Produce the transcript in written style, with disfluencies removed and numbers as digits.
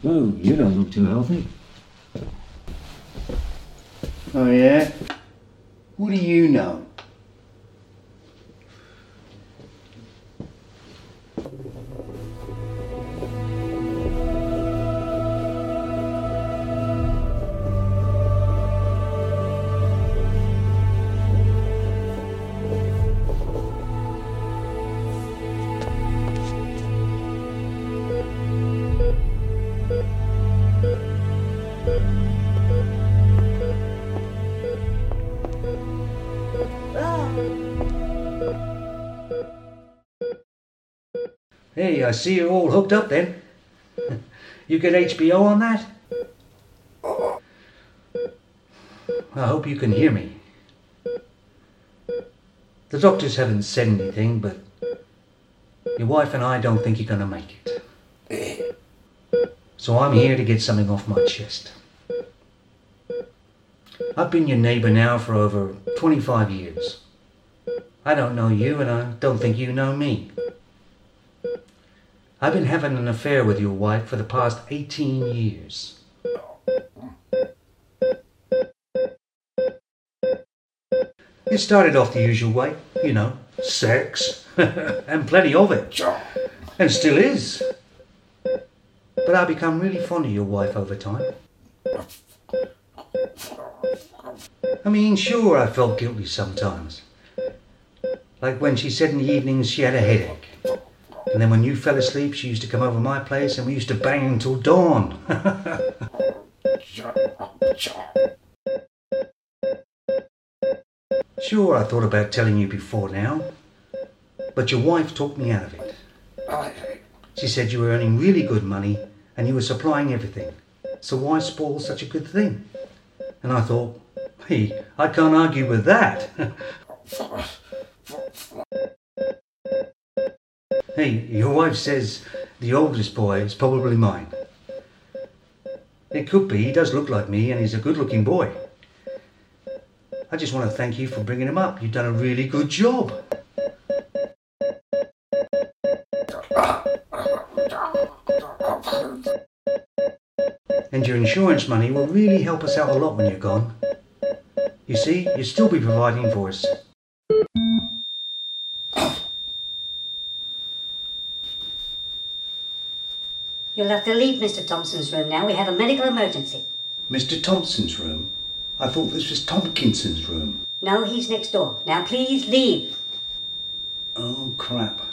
Oh, you don't look too healthy. Oh, yeah? What do you know? Hey, I see you're all hooked up then. You get HBO on that? I hope you can hear me. The doctors haven't said anything, but your wife and I don't think you're going to make it. So I'm here to get something off my chest. I've been your neighbour now for over 25 years. I don't know you and I don't think you know me. I've been having an affair with your wife for the past 18 years. It started off the usual way, you know, sex, and plenty of it, and still is. But I've become really fond of your wife over time. I mean, sure, I felt guilty sometimes. Like when she said in the evenings she had a headache. And then when you fell asleep, she used to come over my place and we used to bang until dawn. Sure, I thought about telling you before now, but your wife talked me out of it. She said you were earning really good money and you were supplying everything, so why spoil such a good thing? And I thought, hey, I can't argue with that. Hey, your wife says the oldest boy is probably mine. It could be, he does look like me and he's a good-looking boy. I just want to thank you for bringing him up. You've done a really good job. And your insurance money will really help us out a lot when you're gone. You see, you'll still be providing for us. You'll have to leave Mr. Thompson's room now. We have a medical emergency. Mr. Thompson's room? I thought this was Tompkinson's room. No, he's next door. Now please leave. Oh, crap.